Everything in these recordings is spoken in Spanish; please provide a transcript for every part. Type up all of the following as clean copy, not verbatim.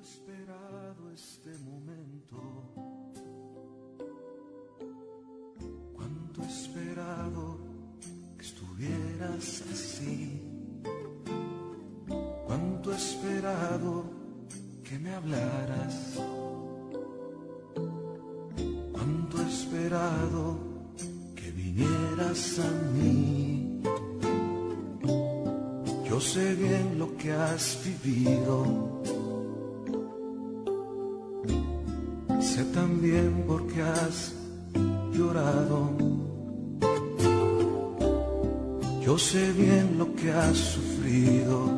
esperado este momento, cuánto he esperado que estuvieras así, cuánto he esperado que me hablaras, cuánto he esperado que vinieras a mí. Yo sé bien lo que has vivido, sé también por qué has llorado. Yo sé bien lo que has sufrido.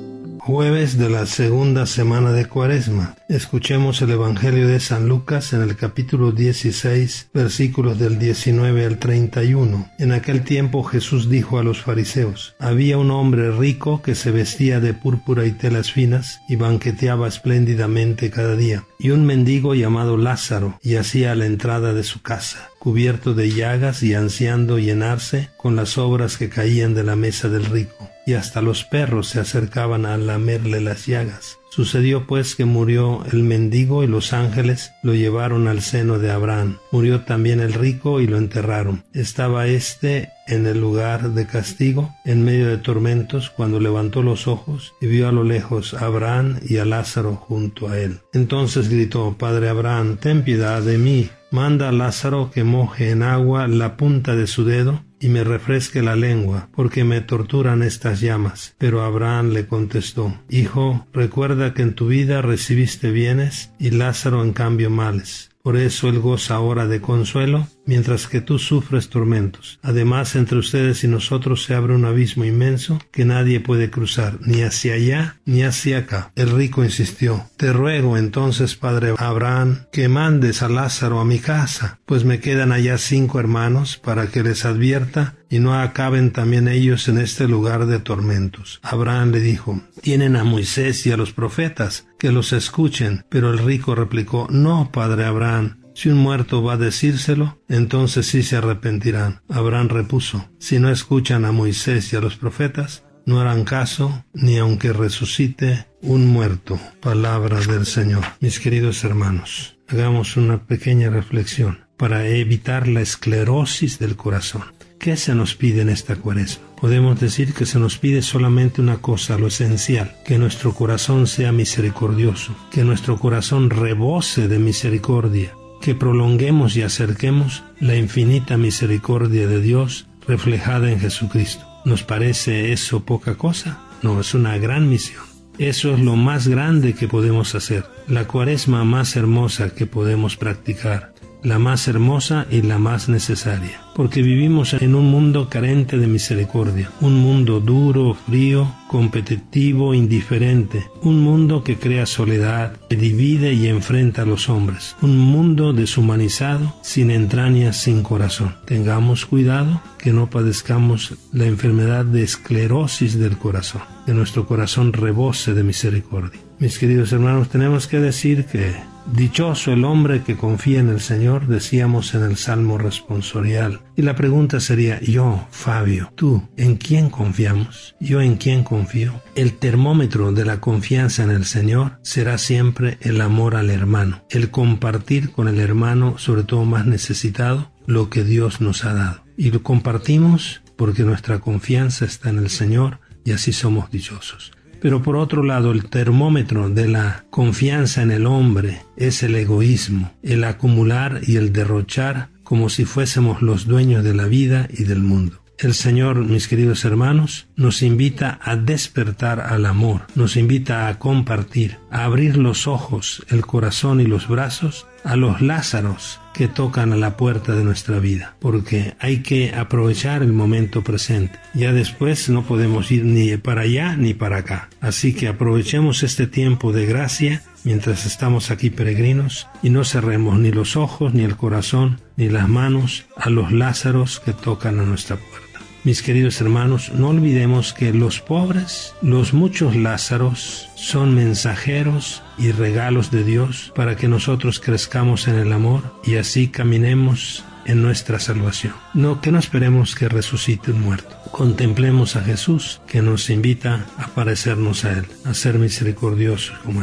Jueves de la segunda semana de Cuaresma. Escuchemos el Evangelio de San Lucas en el capítulo 16, versículos del 19 al 31. En aquel tiempo Jesús dijo a los fariseos: había un hombre rico que se vestía de púrpura y telas finas y banqueteaba espléndidamente cada día. Y un mendigo llamado Lázaro yacía a la entrada de su casa, cubierto de llagas y ansiando llenarse con las sobras que caían de la mesa del rico. Y hasta los perros se acercaban a lamerle las llagas. Sucedió pues que murió el mendigo y los ángeles lo llevaron al seno de Abraham. Murió también el rico y lo enterraron. Estaba éste en el lugar de castigo, en medio de tormentos, cuando levantó los ojos y vio a lo lejos a Abraham y a Lázaro junto a él. Entonces gritó: Padre Abraham, ten piedad de mí. Manda a Lázaro que moje en agua la punta de su dedo y me refresque la lengua, porque me torturan estas llamas. Pero Abraham le contestó: Hijo, recuerda que en tu vida recibiste bienes y Lázaro en cambio males. Por eso él goza ahora de consuelo, mientras que tú sufres tormentos. Además, entre ustedes y nosotros se abre un abismo inmenso que nadie puede cruzar, ni hacia allá ni hacia acá. El rico insistió: Te ruego entonces, padre Abraham, que mandes a Lázaro a mi casa, pues me quedan allá 5 hermanos, para que les advierta y no acaben también ellos en este lugar de tormentos. Abraham le dijo: Tienen a Moisés y a los profetas, que los escuchen. Pero el rico replicó: No, padre Abraham, si un muerto va a decírselo, entonces sí se arrepentirán. Abraham repuso: Si no escuchan a Moisés y a los profetas, no harán caso ni aunque resucite un muerto. Palabra del Señor. Mis queridos hermanos, hagamos una pequeña reflexión para evitar la esclerosis del corazón. ¿Qué se nos pide en esta Cuaresma? Podemos decir que se nos pide solamente una cosa, lo esencial: que nuestro corazón sea misericordioso, que nuestro corazón rebose de misericordia, que prolonguemos y acerquemos la infinita misericordia de Dios reflejada en Jesucristo. ¿Nos parece eso poca cosa? No, es una gran misión. Eso es lo más grande que podemos hacer, la Cuaresma más hermosa que podemos practicar, la más hermosa y la más necesaria, porque vivimos en un mundo carente de misericordia, un mundo duro, frío, competitivo, indiferente, un mundo que crea soledad, que divide y enfrenta a los hombres, un mundo deshumanizado, sin entrañas, sin corazón. Tengamos cuidado que no padezcamos la enfermedad de esclerosis del corazón, que nuestro corazón rebose de misericordia. Mis queridos hermanos, tenemos que decir que dichoso el hombre que confía en el Señor, decíamos en el Salmo responsorial. Y la pregunta sería: yo, Fabio, tú, ¿en quién confiamos? ¿Yo en quién confío? El termómetro de la confianza en el Señor será siempre el amor al hermano, el compartir con el hermano, sobre todo más necesitado, lo que Dios nos ha dado. Y lo compartimos porque nuestra confianza está en el Señor, y así somos dichosos. Pero por otro lado, el termómetro de la confianza en el hombre es el egoísmo, el acumular y el derrochar como si fuésemos los dueños de la vida y del mundo. El Señor, mis queridos hermanos, nos invita a despertar al amor, nos invita a compartir, a abrir los ojos, el corazón y los brazos a los Lázaros que tocan a la puerta de nuestra vida, porque hay que aprovechar el momento presente. Ya después no podemos ir ni para allá ni para acá. Así que aprovechemos este tiempo de gracia mientras estamos aquí peregrinos y no cerremos ni los ojos, ni el corazón, ni las manos a los Lázaros que tocan a nuestra puerta. Mis queridos hermanos, no olvidemos que los pobres, los muchos Lázaros, son mensajeros y regalos de Dios para que nosotros crezcamos en el amor y así caminemos en nuestra salvación. Que no esperemos que resucite un muerto. Contemplemos a Jesús, que nos invita a parecernos a Él, a ser misericordiosos como Él.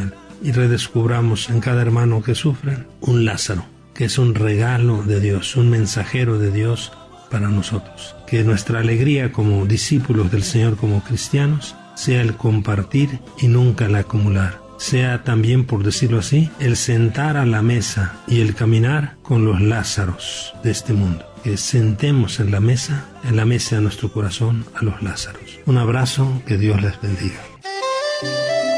y redescubramos en cada hermano que sufre un Lázaro, que es un regalo de Dios, un mensajero de Dios para nosotros. Que nuestra alegría como discípulos del Señor, como cristianos, sea el compartir y nunca el acumular. Sea también, por decirlo así, el sentar a la mesa y el caminar con los Lázaros de este mundo. Que sentemos en la mesa de nuestro corazón a los Lázaros. Un abrazo, que Dios les bendiga.